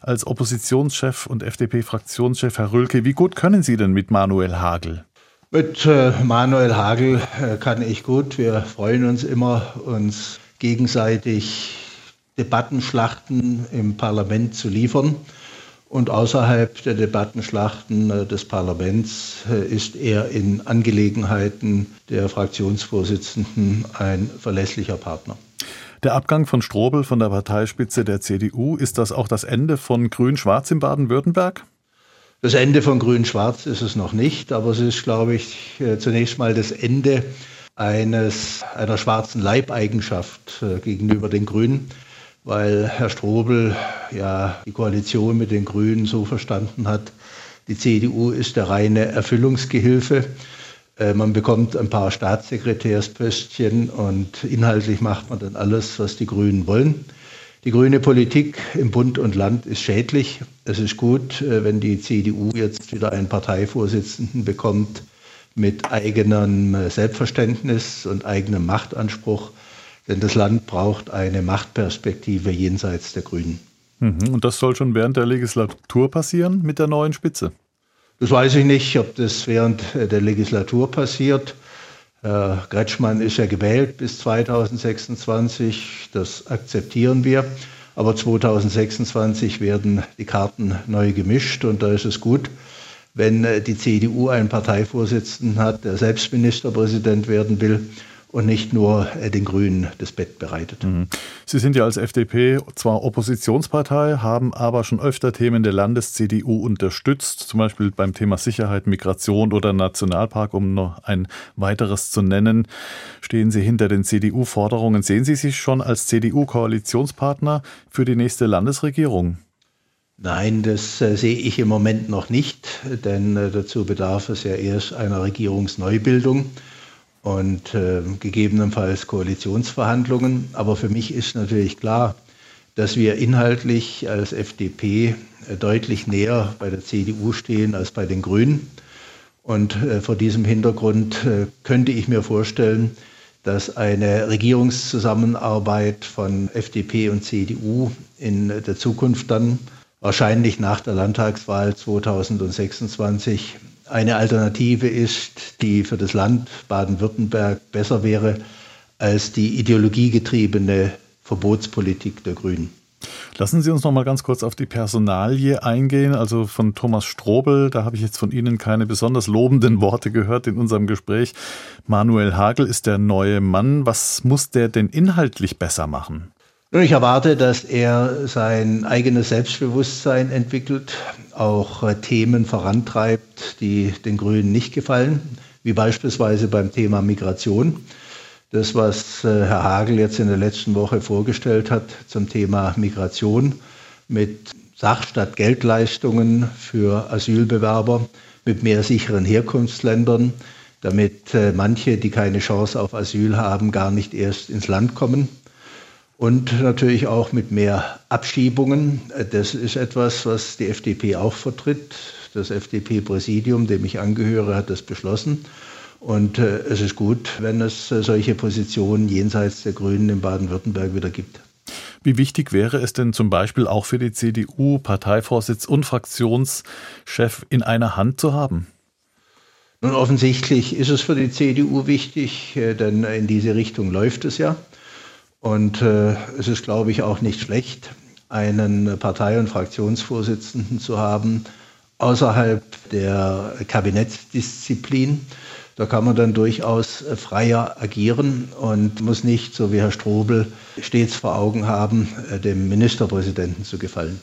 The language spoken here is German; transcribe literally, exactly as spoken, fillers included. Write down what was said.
als Oppositionschef und F D P-Fraktionschef. Herr Rühlke, wie gut können Sie denn mit Manuel Hagel? Mit äh, Manuel Hagel äh, kann ich gut. Wir freuen uns immer, uns gegenseitig Debattenschlachten im Parlament zu liefern. Und außerhalb der Debattenschlachten äh, des Parlaments äh, ist er in Angelegenheiten der Fraktionsvorsitzenden ein verlässlicher Partner. Der Abgang von Strobel von der Parteispitze der C D U, ist das auch das Ende von Grün-Schwarz in Baden-Württemberg? Das Ende von Grün-Schwarz ist es noch nicht, aber es ist, glaube ich, zunächst mal das Ende eines, einer schwarzen Leibeigenschaft gegenüber den Grünen, weil Herr Strobel ja die Koalition mit den Grünen so verstanden hat, die C D U ist der reine Erfüllungsgehilfe. Man bekommt ein paar Staatssekretärspöstchen und inhaltlich macht man dann alles, was die Grünen wollen. Die grüne Politik im Bund und Land ist schädlich. Es ist gut, wenn die C D U jetzt wieder einen Parteivorsitzenden bekommt mit eigenem Selbstverständnis und eigenem Machtanspruch. Denn das Land braucht eine Machtperspektive jenseits der Grünen. Und das soll schon während der Legislatur passieren mit der neuen Spitze? Das weiß ich nicht, ob das während der Legislatur passiert. Herr Kretschmann ist ja gewählt bis zweitausendsechsundzwanzig, das akzeptieren wir. Aber zweitausendsechsundzwanzig werden die Karten neu gemischt und da ist es gut, wenn die C D U einen Parteivorsitzenden hat, der selbst Ministerpräsident werden will und nicht nur den Grünen das Bett bereitet. Sie sind ja als F D P zwar Oppositionspartei, haben aber schon öfter Themen der Landes-C D U unterstützt, zum Beispiel beim Thema Sicherheit, Migration oder Nationalpark, um noch ein weiteres zu nennen. Stehen Sie hinter den C D U-Forderungen? Sehen Sie sich schon als C D U-Koalitionspartner für die nächste Landesregierung? Nein, das äh, sehe ich im Moment noch nicht, denn äh, dazu bedarf es ja erst einer Regierungsneubildung und äh, gegebenenfalls Koalitionsverhandlungen. Aber für mich ist natürlich klar, dass wir inhaltlich als F D P äh, deutlich näher bei der C D U stehen als bei den Grünen. Und äh, vor diesem Hintergrund äh, könnte ich mir vorstellen, dass eine Regierungszusammenarbeit von F D P und C D U in der Zukunft dann wahrscheinlich nach der Landtagswahl zweitausendsechsundzwanzig eine Alternative ist, die für das Land Baden-Württemberg besser wäre als die ideologiegetriebene Verbotspolitik der Grünen. Lassen Sie uns noch mal ganz kurz auf die Personalie eingehen. Also von Thomas Strobel, da habe ich jetzt von Ihnen keine besonders lobenden Worte gehört in unserem Gespräch. Manuel Hagel ist der neue Mann. Was muss der denn inhaltlich besser machen? Ich erwarte, dass er sein eigenes Selbstbewusstsein entwickelt, auch äh, Themen vorantreibt, die den Grünen nicht gefallen, wie beispielsweise beim Thema Migration. Das, was äh, Herr Hagel jetzt in der letzten Woche vorgestellt hat zum Thema Migration mit Sach- statt Geldleistungen für Asylbewerber, mit mehr sicheren Herkunftsländern, damit äh, manche, die keine Chance auf Asyl haben, gar nicht erst ins Land kommen. Und natürlich auch mit mehr Abschiebungen. Das ist etwas, was die F D P auch vertritt. Das F D P-Präsidium, dem ich angehöre, hat das beschlossen. Und äh, es ist gut, wenn es äh, solche Positionen jenseits der Grünen in Baden-Württemberg wieder gibt. Wie wichtig wäre es denn zum Beispiel auch für die C D U, Parteivorsitz und Fraktionschef in einer Hand zu haben? Nun, offensichtlich ist es für die C D U wichtig, äh, denn in diese Richtung läuft es ja. Und äh, es ist, glaube ich, auch nicht schlecht, einen Partei- und Fraktionsvorsitzenden zu haben außerhalb der Kabinettsdisziplin. Da kann man dann durchaus freier agieren und muss nicht, so wie Herr Strobel, stets vor Augen haben, dem Ministerpräsidenten zu gefallen.